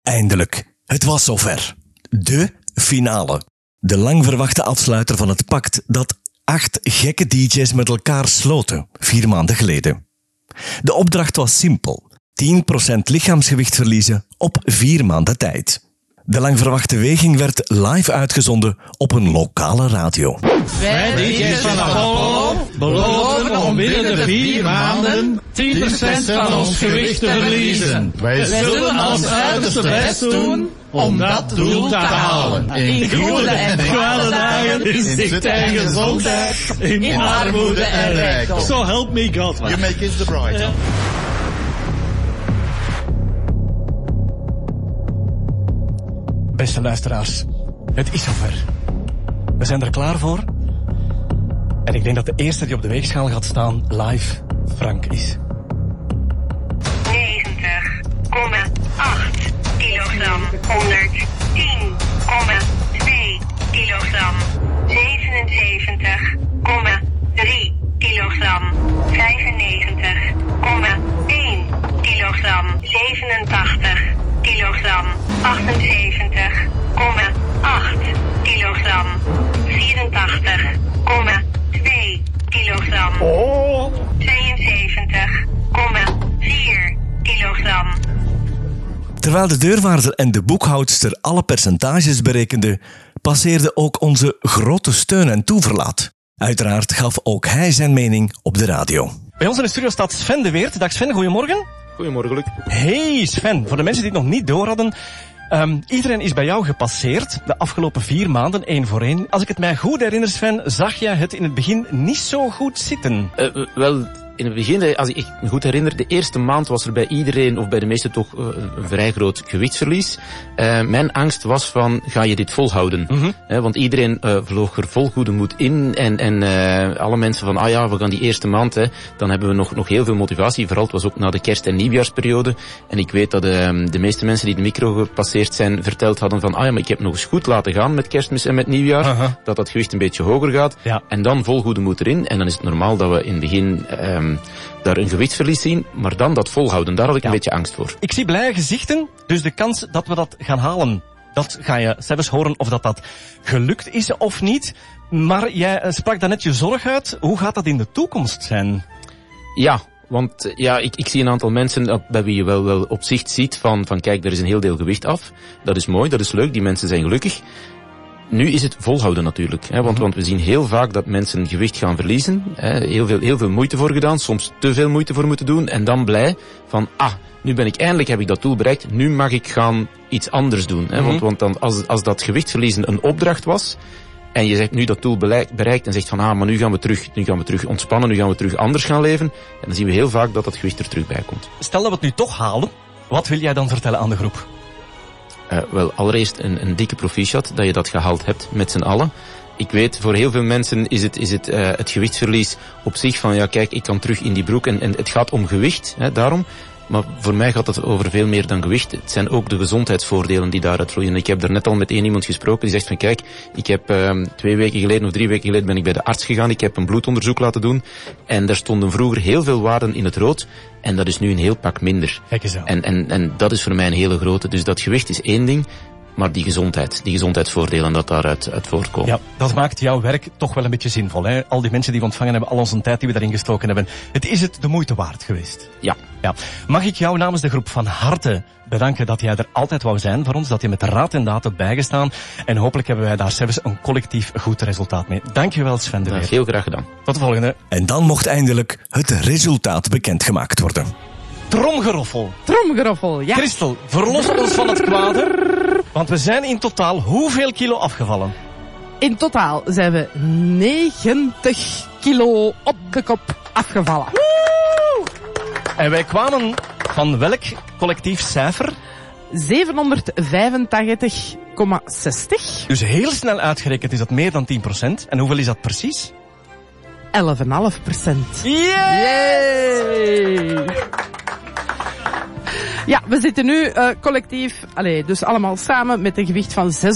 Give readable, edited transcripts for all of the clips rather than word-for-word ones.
Eindelijk, het was zover. De finale. De lang verwachte afsluiter van het pact dat 8 gekke DJ's met elkaar sloten, 4 maanden geleden. De opdracht was simpel. 10% lichaamsgewicht verliezen op 4 maanden tijd. De lang verwachte weging werd live uitgezonden op een lokale radio. Wij DJ's van Apollo beloven om binnen de 4 maanden 10% van ons gewicht te verliezen. Wij zullen ons uiterste best doen om dat doel te halen. In goede en kwade dagen, in ziekte en gezondheid, in armoede en rijkdom. So help me God. You make it the bride. Beste luisteraars, het is zover. We zijn er klaar voor. En ik denk dat de eerste die op de weegschaal gaat staan live Frank is. 90,8 kilogram. 110,2 kilogram. 77,3 kilogram. 95,1 kilogram. 87 kilogram. 78,8 kilogram. 84,2 kilogram. 72,4 kilogram. Terwijl de deurwaarder en de boekhoudster alle percentages berekenden, passeerde ook onze grote steun en toeverlaat. Uiteraard gaf ook hij zijn mening op de radio. Bij ons in de studio staat Sven de Weert. Dag Sven, goedemorgen. Goedemorgen, Luc. Hey Sven, voor de mensen die het nog niet door hadden. Iedereen is bij jou gepasseerd de afgelopen 4 maanden, 1 voor 1. Als ik het mij goed herinner, Sven, zag je het in het begin niet zo goed zitten. Wel, in het begin, als ik me goed herinner, de eerste maand was er bij iedereen, of bij de meesten toch, een vrij groot gewichtsverlies. Mijn angst was van, ga je dit volhouden? Mm-hmm. Want iedereen vloog er vol goede moed in. En alle mensen van, we gaan die eerste maand, dan hebben we nog heel veel motivatie. Vooral, het was ook na de kerst- en nieuwjaarsperiode. En ik weet dat de meeste mensen die de micro gepasseerd zijn, verteld hadden van, maar ik heb nog eens goed laten gaan met kerstmis en met nieuwjaar. Uh-huh. Dat gewicht een beetje hoger gaat. Ja. En dan vol goede moed erin. En dan is het normaal dat we in het begin daar een gewichtsverlies zien, maar dan dat volhouden, daar had ik een beetje angst voor. Ik zie blije gezichten, dus de kans dat we dat gaan halen, dat ga je zelfs horen of dat gelukt is of niet. Maar jij sprak daarnet je zorg uit. Hoe gaat dat in de toekomst zijn? Ja, want ik zie een aantal mensen bij wie je wel op zicht ziet van kijk, er is een heel deel gewicht af. Dat is mooi, dat is leuk, die mensen zijn gelukkig. Nu is het volhouden natuurlijk, want we zien heel vaak dat mensen gewicht gaan verliezen. Heel veel moeite voor gedaan, soms te veel moeite voor moeten doen. En dan blij van, nu eindelijk heb ik dat doel bereikt, nu mag ik gaan iets anders doen. Mm-hmm. Want dan, als dat gewicht verliezen een opdracht was, en je zegt nu dat doel bereikt en zegt van, maar nu gaan we terug ontspannen, nu gaan we terug anders gaan leven. En dan zien we heel vaak dat gewicht er terug bij komt. Stel dat we het nu toch halen, wat wil jij dan vertellen aan de groep? Wel, allereerst een dikke proficiat dat je dat gehaald hebt met z'n allen. Ik weet, voor heel veel mensen is het gewichtsverlies op zich van, kijk, ik kan terug in die broek en het gaat om gewicht, daarom. Maar voor mij gaat het over veel meer dan gewicht. Het zijn ook de gezondheidsvoordelen die daaruit vloeien. Ik heb daar net al met iemand gesproken die zegt van, kijk, ik heb 2 weken geleden of 3 weken geleden ben ik bij de arts gegaan. Ik heb een bloedonderzoek laten doen. En daar stonden vroeger heel veel waarden in het rood. En dat is nu een heel pak minder. Kijk eens aan. En dat is voor mij een hele grote. Dus dat gewicht is één ding. Maar die gezondheidsvoordelen dat daaruit voortkomen. Ja, dat maakt jouw werk toch wel een beetje zinvol. Hè? Al die mensen die we ontvangen hebben, al onze tijd die we daarin gestoken hebben. Het is het de moeite waard geweest. Ja. Mag ik jou namens de groep van harte bedanken dat jij er altijd wou zijn voor ons. Dat je met raad en daad hebt bijgestaan. En hopelijk hebben wij daar zelfs een collectief goed resultaat mee. Dankjewel Sven de Weert. Heel graag gedaan. Tot de volgende. En dan mocht eindelijk het resultaat bekendgemaakt worden. Tromgeroffel, ja. Christel, verlos ons van het kwade. Want we zijn in totaal hoeveel kilo afgevallen? In totaal zijn we 90 kilo op de kop afgevallen. Woe! En wij kwamen van welk collectief cijfer? 785,60. Dus heel snel uitgerekend is dat meer dan 10%. En hoeveel is dat precies? 11,5%. Yay! Ja, we zitten nu collectief, dus allemaal samen met een gewicht van 695,60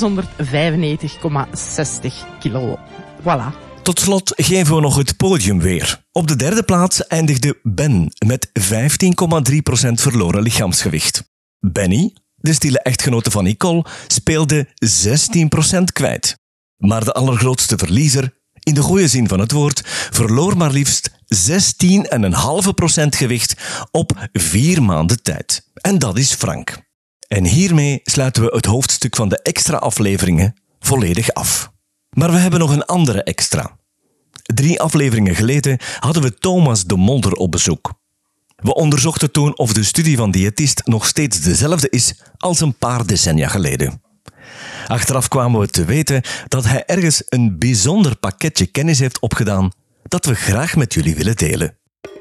kilo. Voilà. Tot slot geven we nog het podium weer. Op de 3e plaats eindigde Ben met 15,3% verloren lichaamsgewicht. Benny, de stille echtgenote van Nicole, speelde 16% kwijt. Maar de allergrootste verliezer, in de goede zin van het woord, verloor maar liefst 16,5% gewicht op 4 maanden tijd. En dat is Frank. En hiermee sluiten we het hoofdstuk van de extra afleveringen volledig af. Maar we hebben nog een andere extra. 3 afleveringen geleden hadden we Thomas de Molder op bezoek. We onderzochten toen of de studie van diëtist nog steeds dezelfde is als een paar decennia geleden. Achteraf kwamen we te weten dat hij ergens een bijzonder pakketje kennis heeft opgedaan dat we graag met jullie willen delen.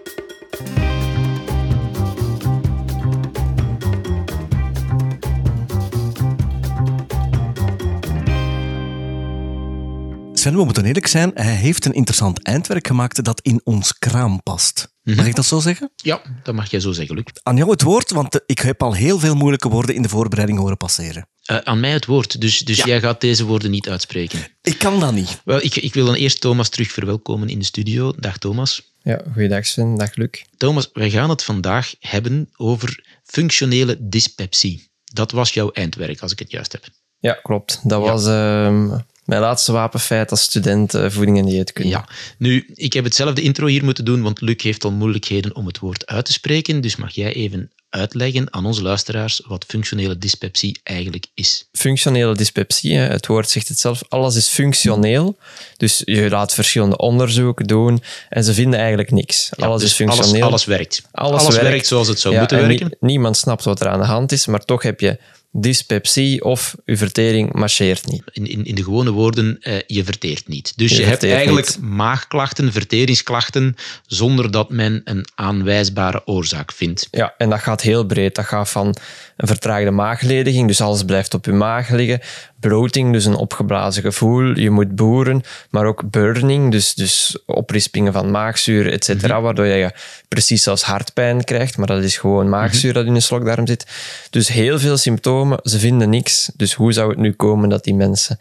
Sven, we moeten eerlijk zijn, hij heeft een interessant eindwerk gemaakt dat in ons kraam past. Mag ik dat zo zeggen? Ja, dat mag jij zo zeggen, Luc. Aan jou het woord, want ik heb al heel veel moeilijke woorden in de voorbereiding horen passeren. Aan mij het woord, dus jij gaat deze woorden niet uitspreken. Ik kan dat niet. Wel, ik wil dan eerst Thomas terug verwelkomen in de studio. Dag Thomas. Ja, goeiedag Sven, dag Luc. Thomas, wij gaan het vandaag hebben over functionele dyspepsie. Dat was jouw eindwerk, als ik het juist heb. Ja, klopt. Dat was mijn laatste wapenfeit als student voeding en dieetkunde. Ja, nu, ik heb hetzelfde intro hier moeten doen, want Luc heeft al moeilijkheden om het woord uit te spreken. Dus mag jij even uitleggen aan onze luisteraars wat functionele dyspepsie eigenlijk is? Functionele dyspepsie, het woord zegt het zelf, alles is functioneel. Dus je laat verschillende onderzoeken doen en ze vinden eigenlijk niks. Ja, alles dus is functioneel. Alles werkt. Alles werkt zoals het zou moeten werken. Niemand snapt wat er aan de hand is, maar toch heb je dyspepsie of je vertering marcheert niet. In de gewone woorden, je verteert niet. Dus je hebt eigenlijk maagklachten, verteringsklachten, zonder dat men een aanwijsbare oorzaak vindt. Ja, en dat gaat heel breed. Dat gaat van een vertraagde maaglediging, dus alles blijft op je maag liggen. Bloating, dus een opgeblazen gevoel. Je moet boeren, maar ook burning, dus oprispingen van maagzuur, et cetera, waardoor je precies zelfs hartpijn krijgt, maar dat is gewoon maagzuur dat in de slokdarm zit. Dus heel veel symptomen, ze vinden niks. Dus hoe zou het nu komen dat die mensen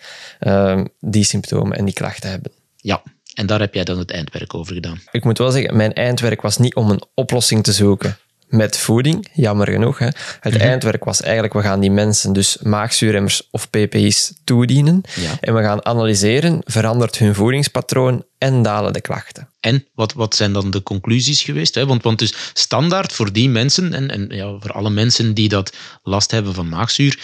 die symptomen en die klachten hebben? Ja, en daar heb jij dan het eindwerk over gedaan. Ik moet wel zeggen, mijn eindwerk was niet om een oplossing te zoeken met voeding, jammer genoeg. Hè. Het eindwerk was eigenlijk, we gaan die mensen dus maagzuurremmers of PPI's toedienen. Ja. En we gaan analyseren, verandert hun voedingspatroon en dalen de klachten. En wat zijn dan de conclusies geweest? Hè? Want dus standaard voor die mensen en ja, voor alle mensen die dat last hebben van maagzuur,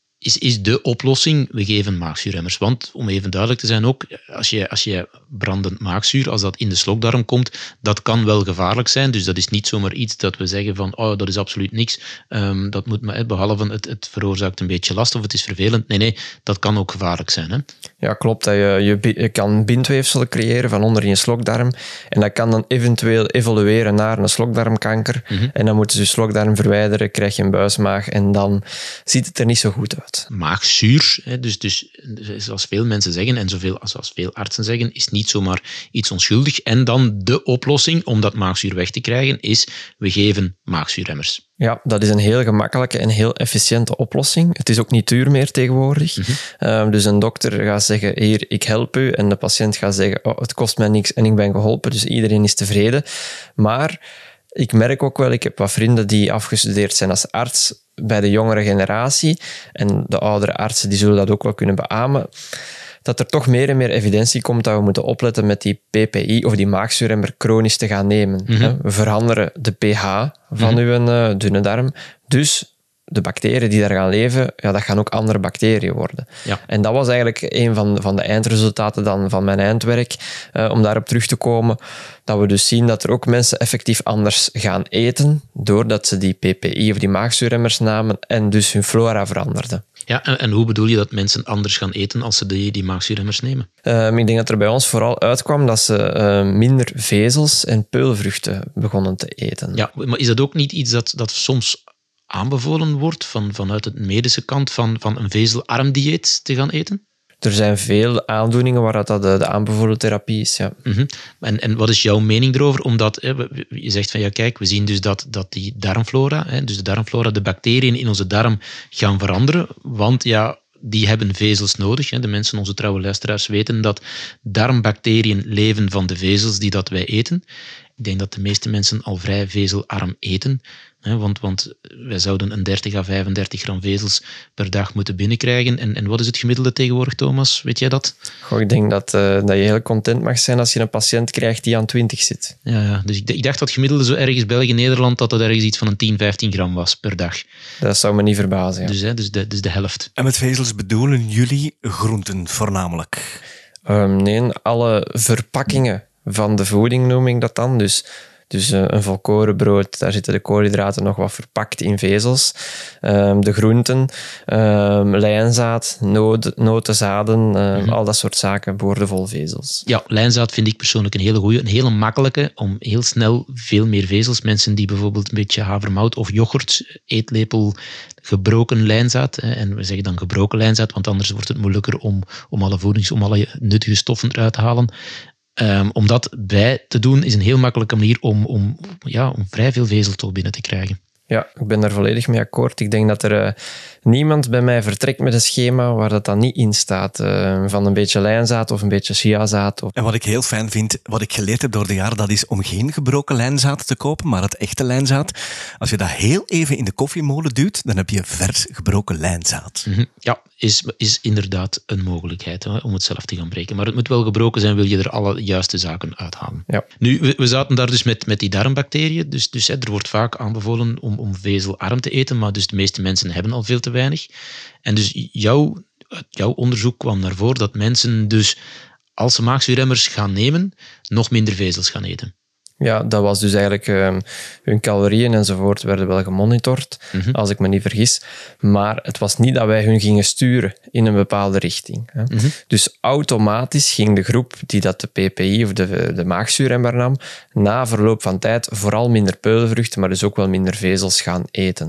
is de oplossing, we geven maagzuurremmers. Want, om even duidelijk te zijn ook, als je brandend maagzuur, als dat in de slokdarm komt, dat kan wel gevaarlijk zijn. Dus dat is niet zomaar iets dat we zeggen van, oh, dat is absoluut niks. Dat moet maar, behalve het veroorzaakt een beetje last of het is vervelend. Nee, dat kan ook gevaarlijk zijn. Hè? Ja, klopt. Je kan bindweefsel creëren van onder in je slokdarm. En dat kan dan eventueel evolueren naar een slokdarmkanker. En dan moeten ze je slokdarm verwijderen, krijg je een buismaag en dan ziet het er niet zo goed uit. Maagzuur, dus zoals veel mensen zeggen en zoals veel artsen zeggen, is niet zomaar iets onschuldig. En dan de oplossing om dat maagzuur weg te krijgen is, we geven maagzuurremmers. Ja, dat is een heel gemakkelijke en heel efficiënte oplossing. Het is ook niet duur meer tegenwoordig. Dus een dokter gaat zeggen, hier, ik help u. En de patiënt gaat zeggen, oh, het kost mij niks en ik ben geholpen. Dus iedereen is tevreden. Maar ik merk ook wel, ik heb wat vrienden die afgestudeerd zijn als arts bij de jongere generatie. En de oudere artsen die zullen dat ook wel kunnen beamen. Dat er toch meer en meer evidentie komt dat we moeten opletten met die PPI of die maagzuurremmer chronisch te gaan nemen. We veranderen de pH van uw dunne darm. Dus de bacteriën die daar gaan leven, ja, dat gaan ook andere bacteriën worden. Ja. En dat was eigenlijk een van de eindresultaten dan van mijn eindwerk, om daarop terug te komen, dat we dus zien dat er ook mensen effectief anders gaan eten, doordat ze die PPI of die maagzuurremmers namen en dus hun flora veranderden. Ja, en hoe bedoel je dat mensen anders gaan eten als ze die maagzuurremmers nemen? Ik denk dat er bij ons vooral uitkwam dat ze minder vezels en peulvruchten begonnen te eten. Ja, maar is dat ook niet iets dat soms aanbevolen wordt vanuit de medische kant van een vezelarm dieet te gaan eten? Er zijn veel aandoeningen waar dat de aanbevolen therapie is, ja. En wat is jouw mening erover? Omdat je zegt van, ja kijk, we zien dus dat die darmflora, dus de darmflora, de bacteriën in onze darm gaan veranderen, want ja, die hebben vezels nodig. De mensen, onze trouwe luisteraars, weten dat darmbacteriën leven van de vezels die dat wij eten. Ik denk dat de meeste mensen al vrij vezelarm eten. Hè, want wij zouden een 30 à 35 gram vezels per dag moeten binnenkrijgen. En wat is het gemiddelde tegenwoordig, Thomas? Weet jij dat? Goh, ik denk dat je heel content mag zijn als je een patiënt krijgt die aan 20 zit. Ja, dus ik dacht dat gemiddelde zo ergens België-Nederland dat het ergens iets van een 10, 15 gram was per dag. Dat zou me niet verbazen. Ja. Dus de helft. En met vezels bedoelen jullie groenten voornamelijk? Nee, alle verpakkingen van de voeding noem ik dat dan. Dus een volkorenbrood, daar zitten de koolhydraten nog wat verpakt in vezels. De groenten, lijnzaad, notenzaden, al dat soort zaken, boordevol vezels. Ja, lijnzaad vind ik persoonlijk een hele goeie, een hele makkelijke om heel snel veel meer vezels. Mensen die bijvoorbeeld een beetje havermout of yoghurt, eetlepel gebroken lijnzaad, en we zeggen dan gebroken lijnzaad, want anders wordt het moeilijker om alle nuttige stoffen eruit te halen. Om dat bij te doen is een heel makkelijke manier om vrij veel vezel toch binnen te krijgen. Ja, ik ben daar volledig mee akkoord. Ik denk dat er niemand bij mij vertrekt met een schema waar dat dan niet in staat. Van een beetje lijnzaad of een beetje chiazaad. En wat ik heel fijn vind, wat ik geleerd heb door de jaren, dat is om geen gebroken lijnzaad te kopen, maar het echte lijnzaad. Als je dat heel even in de koffiemolen duwt, dan heb je vers gebroken lijnzaad. Ja, is inderdaad een mogelijkheid om het zelf te gaan breken. Maar het moet wel gebroken zijn, wil je er alle juiste zaken uithalen. Ja. Nu, we zaten daar dus met die darmbacteriën. Dus er wordt vaak aanbevolen om vezelarm te eten, maar dus de meeste mensen hebben al veel te weinig. En dus jouw onderzoek kwam naar voren dat mensen dus, als ze maagzuurremmers gaan nemen, nog minder vezels gaan eten. Ja, dat was dus eigenlijk hun calorieën enzovoort werden wel gemonitord, als ik me niet vergis. Maar het was niet dat wij hun gingen sturen in een bepaalde richting. Hè. Dus automatisch ging de groep die dat de PPI of de maagzuurremmer nam, na verloop van tijd vooral minder peulvruchten, maar dus ook wel minder vezels gaan eten.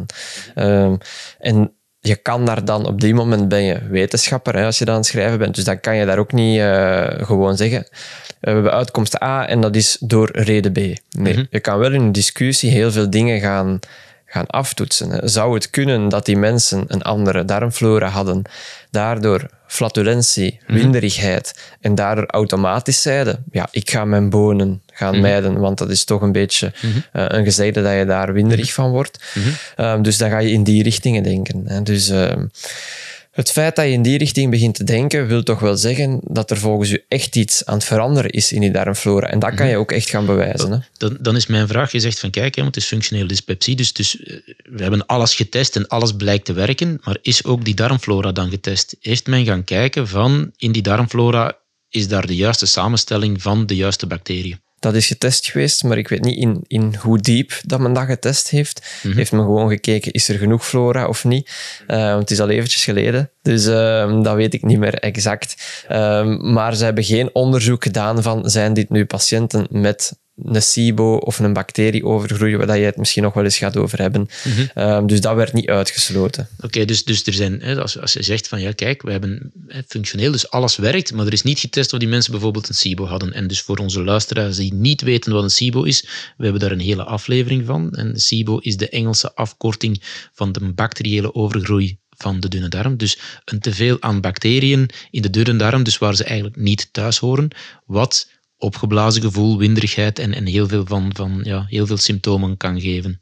En je kan daar dan, op die moment ben je wetenschapper, hè, als je dan aan het schrijven bent, dus dan kan je daar ook niet gewoon zeggen, we hebben uitkomst A en dat is door reden B. Nee, je kan wel in een discussie heel veel dingen gaan aftoetsen. Hè. Zou het kunnen dat die mensen een andere darmflora hadden, daardoor flatulentie, winderigheid, en daardoor automatisch zeiden, ja, ik ga mijn bonen gaan mijden, want dat is toch een beetje een gezegde dat je daar winderig van wordt. Dus dan ga je in die richtingen denken. Hè. Dus het feit dat je in die richting begint te denken, wil toch wel zeggen dat er volgens u echt iets aan het veranderen is in die darmflora. En dat kan je ook echt gaan bewijzen. Hè. Dan is mijn vraag, je zegt van kijk, want het is functionele dyspepsie, dus we hebben alles getest en alles blijkt te werken, maar is ook die darmflora dan getest? Heeft men gaan kijken van, in die darmflora, is daar de juiste samenstelling van de juiste bacteriën? Dat is getest geweest, maar ik weet niet in hoe diep dat men dat getest heeft. Heeft men gewoon gekeken, is er genoeg flora of niet? Want het is al eventjes geleden, dus dat weet ik niet meer exact. Maar ze hebben geen onderzoek gedaan van, zijn dit nu patiënten met een SIBO of een bacterieovergroei, waar je het misschien nog wel eens gaat over hebben. Dus dat werd niet uitgesloten. Oké, dus er zijn, als je zegt van ja, kijk, we hebben functioneel, dus alles werkt, maar er is niet getest of die mensen bijvoorbeeld een SIBO hadden. En dus voor onze luisteraars die niet weten wat een SIBO is, we hebben daar een hele aflevering van. En SIBO is de Engelse afkorting van de bacteriële overgroei van de dunne darm. Dus een teveel aan bacteriën in de dunne darm, dus waar ze eigenlijk niet thuis horen, wat opgeblazen gevoel, winderigheid en heel veel heel veel symptomen kan geven.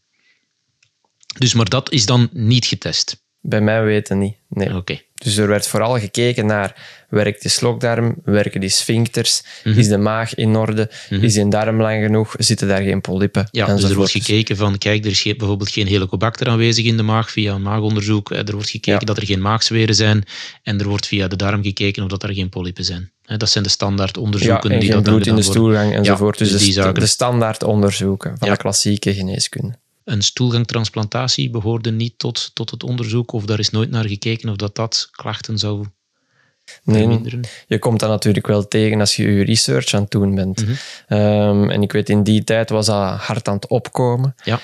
Dus, maar dat is dan niet getest? Bij mij weten niet, nee. Oké. Dus er werd vooral gekeken naar, werkt die slokdarm, werken die sphincters, is de maag in orde, is die darm lang genoeg, zitten daar geen polypen? Ja, dus er wordt gekeken van, kijk, er is bijvoorbeeld geen helicobacter aanwezig in de maag via een maagonderzoek, er wordt gekeken dat er geen maagzweren zijn en er wordt via de darm gekeken of dat er geen polypen zijn. Dat zijn de standaard onderzoeken. En die geen dat bloed in de stoelgang enzovoort. Ja, dus de standaard onderzoeken van de klassieke geneeskunde. Een stoelgangtransplantatie behoorde niet tot het onderzoek, of daar is nooit naar gekeken of dat klachten zou verminderen? Nee, je komt dat natuurlijk wel tegen als je research aan het doen bent. En ik weet, in die tijd was dat hard aan het opkomen. Ja.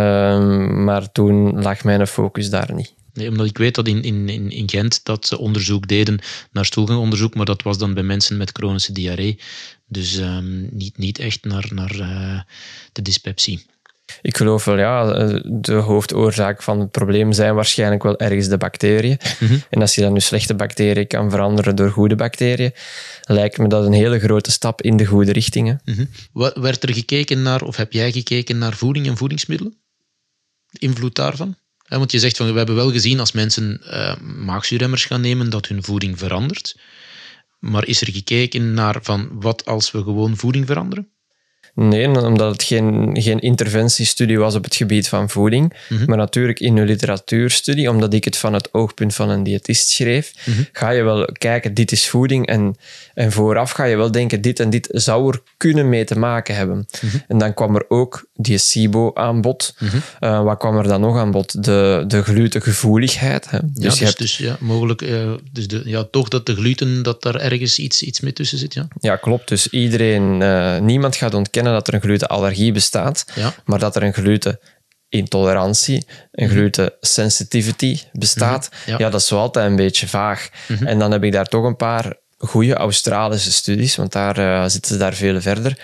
Maar toen lag mijn focus daar niet. Nee, omdat ik weet dat in Gent dat ze onderzoek deden naar stoelgangonderzoek, maar dat was dan bij mensen met chronische diarree. Dus niet echt naar de dyspepsie. Ik geloof wel, de hoofdoorzaak van het probleem zijn waarschijnlijk wel ergens de bacteriën. En als je dan nu slechte bacteriën kan veranderen door goede bacteriën, lijkt me dat een hele grote stap in de goede richting. Hè. Werd er gekeken naar, of heb jij gekeken naar voeding en voedingsmiddelen? De invloed daarvan? Want je zegt van, we hebben wel gezien als mensen maagzuurremmers gaan nemen, dat hun voeding verandert. Maar is er gekeken naar van wat als we gewoon voeding veranderen? Nee, omdat het geen interventiestudie was op het gebied van voeding. Maar natuurlijk in een literatuurstudie, omdat ik het van het oogpunt van een diëtist schreef, ga je wel kijken, dit is voeding. En vooraf ga je wel denken, dit en dit zou er kunnen mee te maken hebben. En dan kwam er ook die SIBO aan bod. Wat kwam er dan nog aan bod? De glutengevoeligheid. Hè. Mogelijk. Toch dat de gluten, dat daar ergens iets mee tussen zit. Ja, ja klopt. Dus niemand gaat ontkennen dat er een glutenallergie bestaat, maar dat er een glutenintolerantie, een glutensensitivity bestaat, dat is wel altijd een beetje vaag. En dan heb ik daar toch een paar goede Australische studies, want daar zitten ze daar veel verder,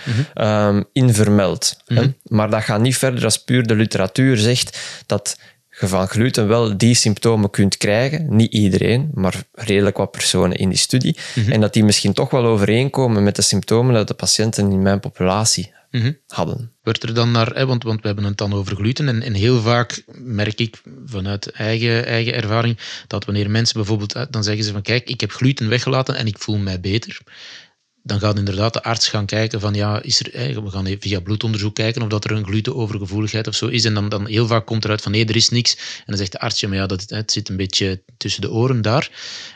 in vermeld. Maar dat gaat niet verder als puur de literatuur zegt dat je van gluten wel die symptomen kunt krijgen. Niet iedereen, maar redelijk wat personen in die studie. En dat die misschien toch wel overeenkomen met de symptomen dat de patiënten in mijn populatie hadden. Werd er dan naar, want we hebben het dan over gluten, en heel vaak merk ik vanuit eigen ervaring dat wanneer mensen bijvoorbeeld, dan zeggen ze van kijk, ik heb gluten weggelaten en ik voel mij beter. Dan gaat inderdaad de arts gaan kijken van we gaan via bloedonderzoek kijken of dat er een glutenovergevoeligheid of zo is. En dan heel vaak komt eruit van nee, er is niks. En dan zegt de arts, het zit een beetje tussen de oren daar.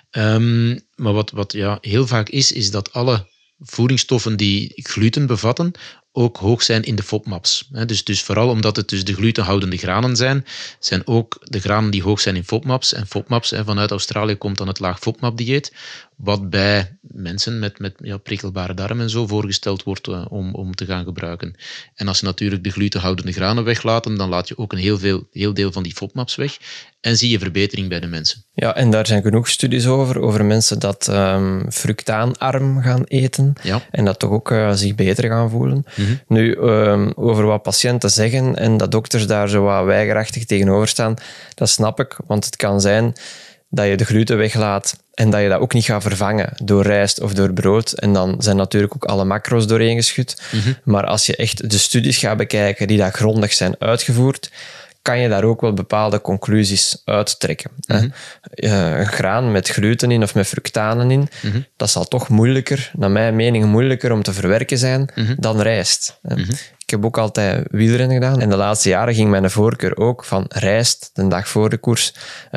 Maar wat heel vaak is dat alle voedingsstoffen die gluten bevatten ook hoog zijn in de FODMAPs. Dus vooral omdat het dus de glutenhoudende granen zijn ook de granen die hoog zijn in FODMAPs. En FODMAPs, vanuit Australië komt dan het laag FODMAP-dieet, wat bij mensen met prikkelbare darm en zo voorgesteld wordt om te gaan gebruiken. En als je natuurlijk de glutenhoudende granen weglaten, dan laat je ook een heel deel van die FODMAPs weg en zie je verbetering bij de mensen. Ja, en daar zijn genoeg studies over mensen dat fructaanarm gaan eten en dat toch ook zich beter gaan voelen. Nu, over wat patiënten zeggen en dat dokters daar zo wat weigerachtig tegenover staan, dat snap ik, want het kan zijn dat je de gluten weglaat en dat je dat ook niet gaat vervangen door rijst of door brood. En dan zijn natuurlijk ook alle macro's doorheen geschud. Maar als je echt de studies gaat bekijken die dat grondig zijn uitgevoerd, kan je daar ook wel bepaalde conclusies uittrekken. Een graan met gluten in of met fructanen in, dat zal toch naar mijn mening moeilijker om te verwerken zijn dan rijst. Ik heb ook altijd wielrennen gedaan en de laatste jaren ging mijn voorkeur ook van rijst de dag voor de koers,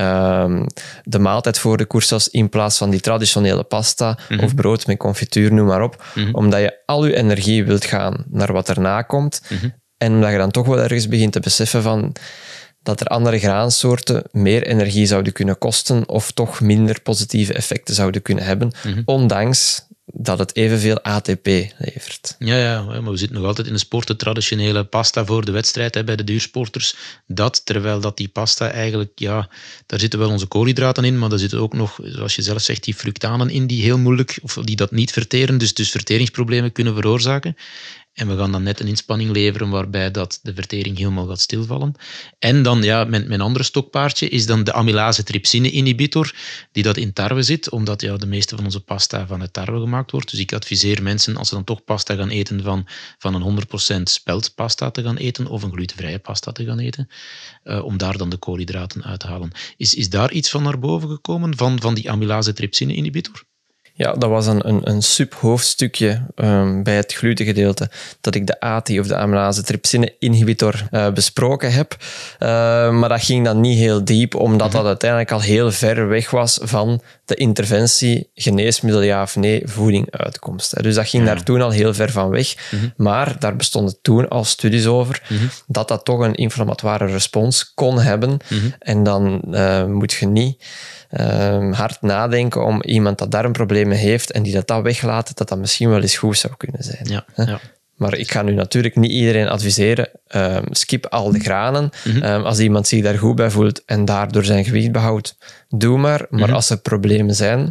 de maaltijd voor de koers zelfs, in plaats van die traditionele pasta of brood met confituur, noem maar op. Omdat je al je energie wilt gaan naar wat erna komt. En omdat je dan toch wel ergens begint te beseffen van dat er andere graansoorten meer energie zouden kunnen kosten of toch minder positieve effecten zouden kunnen hebben, ondanks dat het evenveel ATP levert. Ja, maar we zitten nog altijd in de sport, de traditionele pasta voor de wedstrijd bij de duursporters. Terwijl dat die pasta eigenlijk, daar zitten wel onze koolhydraten in, maar daar zitten ook nog, zoals je zelf zegt, die fructanen in die heel moeilijk, of die dat niet verteren, dus verteringsproblemen kunnen veroorzaken. En we gaan dan net een inspanning leveren waarbij dat de vertering helemaal gaat stilvallen. En dan, mijn andere stokpaardje is dan de amylase-trypsine-inhibitor, die dat in tarwe zit, omdat de meeste van onze pasta van het tarwe gemaakt wordt. Dus ik adviseer mensen, als ze dan toch pasta gaan eten, van een 100% speldpasta te gaan eten, of een glutenvrije pasta te gaan eten, om daar dan de koolhydraten uit te halen. Is daar iets van naar boven gekomen, van die amylase-trypsine-inhibitor? Ja, dat was een subhoofdstukje bij het glutengedeelte dat ik de ATI of de amylase-trypsine-inhibitor besproken heb. Maar dat ging dan niet heel diep, omdat dat uiteindelijk al heel ver weg was van de interventie, geneesmiddel ja of nee, voeding, uitkomst. Dus dat ging daar toen al heel ver van weg. Maar daar bestonden toen al studies over dat toch een inflammatoire respons kon hebben. En dan moet je niet hard nadenken om iemand dat darmproblemen heeft en die dat weglaat, dat misschien wel eens goed zou kunnen zijn. Ja. Maar ik ga nu natuurlijk niet iedereen adviseren, skip al de granen. Als iemand zich daar goed bij voelt en daardoor zijn gewicht behoudt, doe maar. Maar als er problemen zijn,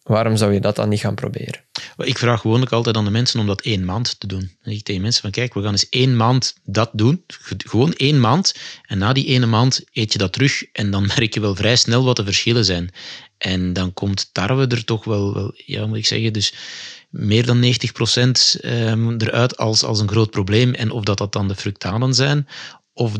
waarom zou je dat dan niet gaan proberen? Ik vraag gewoonlijk altijd aan de mensen om dat 1 maand te doen. Dan zeg ik tegen mensen van, kijk, we gaan eens 1 maand dat doen. Gewoon 1 maand. En na die 1 maand eet je dat terug. En dan merk je wel vrij snel wat de verschillen zijn. En dan komt tarwe er toch wel ja, moet ik zeggen, dus meer dan 90% eruit als een groot probleem. En of dat dan de fructanen zijn, of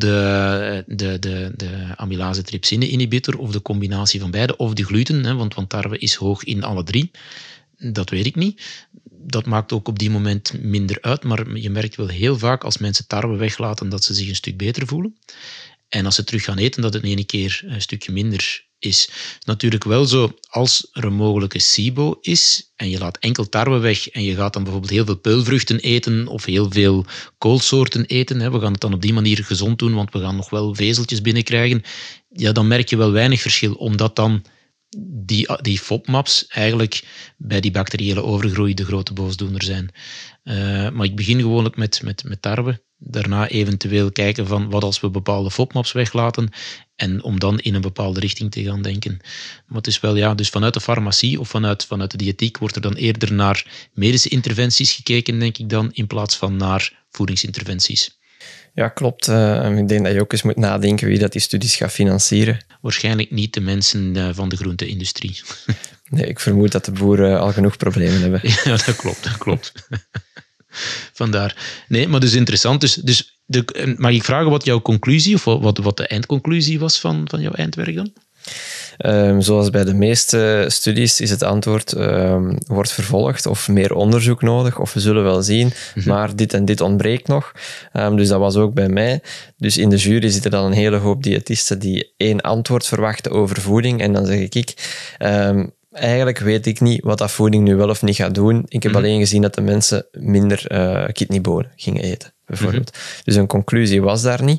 de amylase trypsine inhibitor, of de combinatie van beide, of de gluten, hè, want tarwe is hoog in alle 3. Dat weet ik niet. Dat maakt ook op die moment minder uit, maar je merkt wel heel vaak als mensen tarwe weglaten dat ze zich een stuk beter voelen. En als ze terug gaan eten, dat het in één keer een stukje minder is. Het is natuurlijk wel zo, als er een mogelijke SIBO is en je laat enkel tarwe weg en je gaat dan bijvoorbeeld heel veel peulvruchten eten of heel veel koolsoorten eten, hè, we gaan het dan op die manier gezond doen, want we gaan nog wel vezeltjes binnenkrijgen, ja, dan merk je wel weinig verschil, omdat dan die FODMAPs eigenlijk bij die bacteriële overgroei de grote boosdoener zijn. Maar ik begin gewoonlijk met tarwe. Daarna eventueel kijken van wat als we bepaalde FODMAPs weglaten en om dan in een bepaalde richting te gaan denken. Maar het is wel, ja, dus vanuit de farmacie of vanuit de diëtiek wordt er dan eerder naar medische interventies gekeken, denk ik dan, in plaats van naar voedingsinterventies. Ja, klopt. Ik denk dat je ook eens moet nadenken wie dat die studies gaat financieren. Waarschijnlijk niet de mensen van de groente-industrie. Nee, ik vermoed dat de boeren al genoeg problemen hebben. Ja, dat klopt. Vandaar. Nee, maar dus interessant. Dus mag ik vragen wat jouw conclusie, of wat de eindconclusie was van jouw eindwerk dan? Zoals bij de meeste studies is het antwoord wordt vervolgd of meer onderzoek nodig, of we zullen wel zien, maar dit en dit ontbreekt nog. Dus dat was ook bij mij. Dus in de jury zitten dan een hele hoop diëtisten die 1 antwoord verwachten over voeding en dan zeg ik, eigenlijk weet ik niet wat dat voeding nu wel of niet gaat doen. Ik heb alleen gezien dat de mensen minder kidneybonen gingen eten, bijvoorbeeld. Dus een conclusie was daar niet.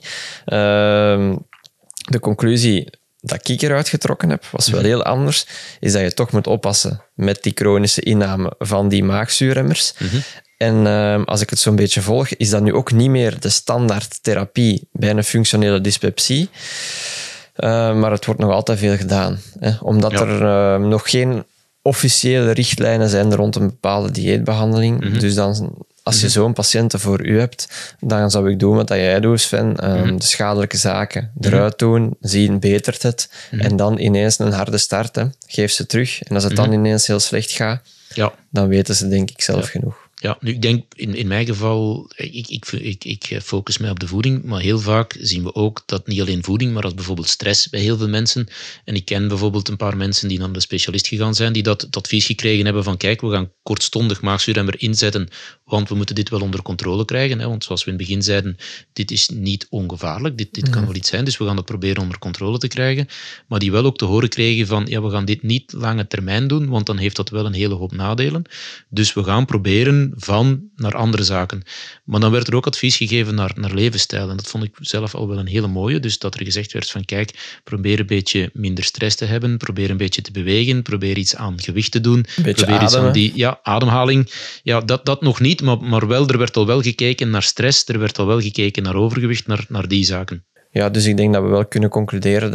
De conclusie dat ik eruit getrokken heb, was wel heel anders, is dat je toch moet oppassen met die chronische inname van die maagzuurremmers. En als ik het zo'n beetje volg, is dat nu ook niet meer de standaard therapie bij een functionele dyspepsie. Maar het wordt nog altijd veel gedaan. Omdat er nog geen officiële richtlijnen zijn rond een bepaalde dieetbehandeling. Dus dan, als je zo'n patiënten voor u hebt, dan zou ik doen wat jij doet, Sven. De schadelijke zaken eruit doen, zien, betert het. En dan ineens een harde start. Geef ze terug. En als het dan ineens heel slecht gaat, dan weten ze denk ik zelf genoeg. Ja, nu ik denk in mijn geval, ik focus mij op de voeding, maar heel vaak zien we ook dat niet alleen voeding, maar als bijvoorbeeld stress bij heel veel mensen. En ik ken bijvoorbeeld een paar mensen die naar de specialist gegaan zijn, die dat advies gekregen hebben van kijk, we gaan kortstondig maagzuurremmer inzetten, want we moeten dit wel onder controle krijgen. Hè? Want zoals we in het begin zeiden, dit is niet ongevaarlijk, dit kan wel iets zijn, dus we gaan het proberen onder controle te krijgen. Maar die wel ook te horen kregen van, ja, we gaan dit niet lange termijn doen, want dan heeft dat wel een hele hoop nadelen. Dus we gaan proberen van naar andere zaken. Maar dan werd er ook advies gegeven naar levensstijl. En dat vond ik zelf al wel een hele mooie. Dus dat er gezegd werd van kijk, probeer een beetje minder stress te hebben, probeer een beetje te bewegen, probeer iets aan gewicht te doen. Probeer iets aan ademhaling. Ja, dat nog niet, maar wel, er werd al wel gekeken naar stress, er werd al wel gekeken naar overgewicht, naar die zaken. Ja, dus ik denk dat we wel kunnen concluderen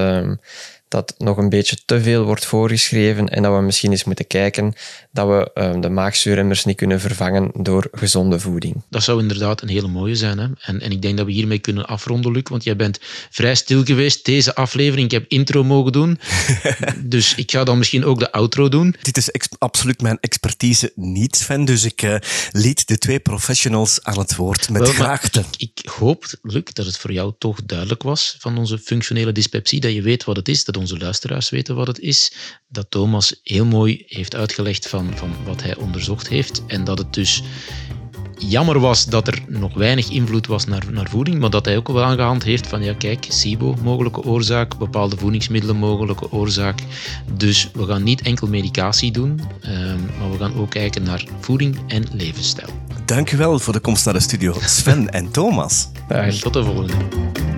dat nog een beetje te veel wordt voorgeschreven en dat we misschien eens moeten kijken dat we de maagzuurremmers niet kunnen vervangen door gezonde voeding. Dat zou inderdaad een hele mooie zijn. Hè? En ik denk dat we hiermee kunnen afronden, Luc, want jij bent vrij stil geweest deze aflevering. Ik heb intro mogen doen, dus ik ga dan misschien ook de outro doen. Dit is absoluut mijn expertise niet, Sven, dus ik liet de 2 professionals aan het woord met graagte. Ik hoop, Luc, dat het voor jou toch duidelijk was van onze functionele dyspepsie, dat je weet wat het is, dat onze luisteraars weten wat het is, dat Thomas heel mooi heeft uitgelegd van wat hij onderzocht heeft en dat het dus jammer was dat er nog weinig invloed was naar voeding, maar dat hij ook wel aangehaald heeft van ja kijk, SIBO, mogelijke oorzaak, bepaalde voedingsmiddelen, mogelijke oorzaak. Dus we gaan niet enkel medicatie doen, maar we gaan ook kijken naar voeding en levensstijl. Dank u wel voor de komst naar de studio, Sven en Thomas. Tot de volgende.